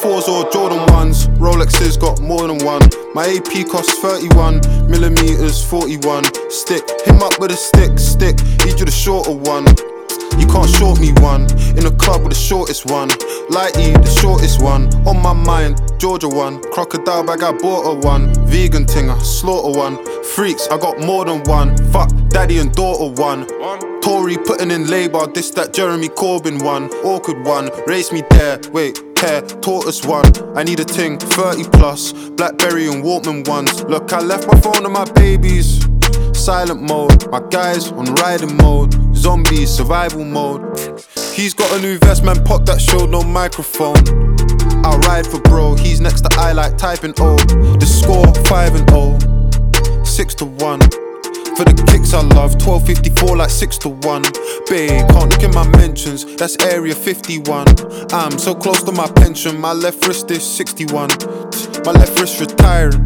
4s or Jordan 1s. Rolexes got more than one. My AP costs 31mm, 41. Stick, him up with a stick. Need you the shorter one. You can't short me one. In the club with the shortest one. Lighty, the shortest one. On my mind, Georgia one. Crocodile bag, I bought her one. Vegan ting, I slaughter one. Freaks, I got more than one. Fuck, daddy and daughter one. Tory putting in labour, this that Jeremy Corbyn one. Awkward one, race me there, wait, care, tortoise one. I need a ting, 30 plus, Blackberry and Walkman ones. Look, I left my phone and my babies. Silent mode, my guys on riding mode. Zombies, survival mode. He's got a new vest, man, pop that showed no microphone. I'll ride for bro, he's next to I like typing O. The score, 5-0, 6-1. For the kicks I love, 12.54 like 6-1. Babe, can't look in my mentions, that's area 51. I'm so close to my pension, my left wrist is 61. My left wrist retiring.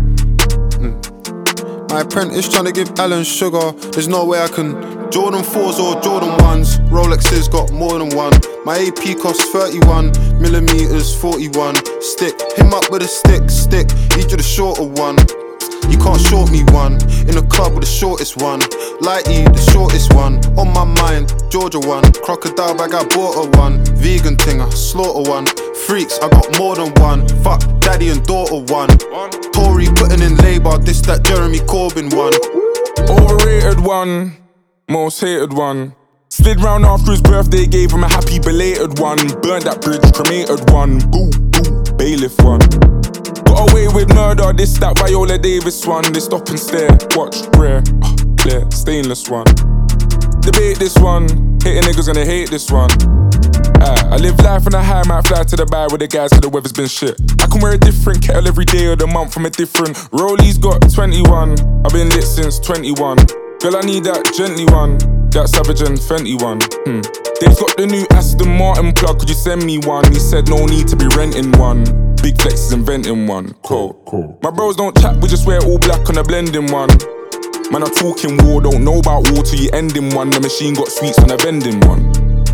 My apprentice tryna give Alan sugar, there's no way I can. Jordan 4s or Jordan 1s, Rolexes got more than one. My AP costs 31mm, 41. Stick, him up with a stick. Need you the shorter one. You can't short me one. In the club with the shortest one. Lighty, the shortest one. On my mind, Georgia one. Crocodile bag, I bought her one. Vegan ting, I slaughter one. Freaks, I got more than one. Fuck, daddy and daughter one. Tory putting in labour, this that Jeremy Corbyn one. Overrated one, most hated one. Slid round after his birthday, gave him a happy belated one. Burned that bridge, cremated one. Boo, bailiff one. Got away with murder, this that Viola Davis one. They stop and stare, watch, rare, clear, stainless one. Debate this one, hating niggas gonna hate this one. I live life on a high, might fly to the bar with the guys cause the weather's been shit. I can wear a different kettle every day of the month from a different. Rolly's got 21, I've been lit since 21. Girl, I need that gently one, that Savage and Fenty one. Dave's got the new Aston Martin plug, could you send me one? He said no need to be renting one. Big Flex is inventing one. Cool. My bros don't chat, we just wear all black on a blending one. Man, I'm talking war, don't know about war till you end in one. The machine got sweets on a vending one.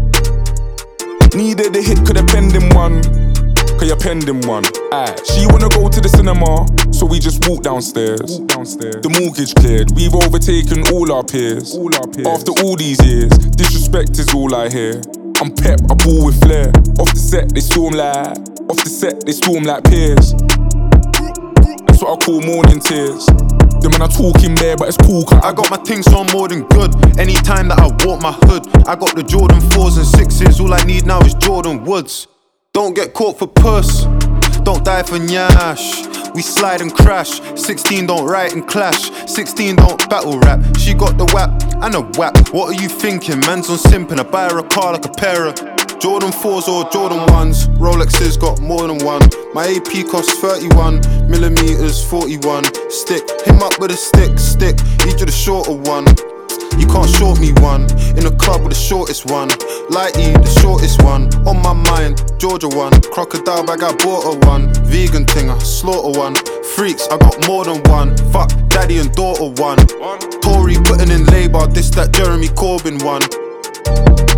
Needed a hit, could have penned in one. Cause you're pending one. She wanna go to the cinema, so we just walk downstairs. The mortgage cleared, we've overtaken all our peers. After all these years, disrespect is all I hear. I'm pep, I ball with flair. Off the set, they storm like peers. That's what I call morning tears. The man are talking there, but it's cool. I got my things so I'm more than good. Anytime that I walk my hood, I got the Jordan 4s and 6s. All I need now is Jordan Woods. Don't get caught for puss, don't die for nyash. We slide and crash, 16 don't write and clash, 16 don't battle rap. She got the whap and a whap. What are you thinking? Man's on simping, I buy her a car like a pair of Jordan 4s or Jordan 1s, Rolexes got more than one. My AP costs 31mm, 41. Stick, him up with a stick. Need you the shorter one. You can't short me one. In the club with the shortest one. Lighty, the shortest one. On my mind, Georgia one. Crocodile bag, I bought her one. Vegan ting, I slaughter one. Freaks, I got more than one. Fuck, daddy and daughter one. Tory putting in labour, this that Jeremy Corbyn one.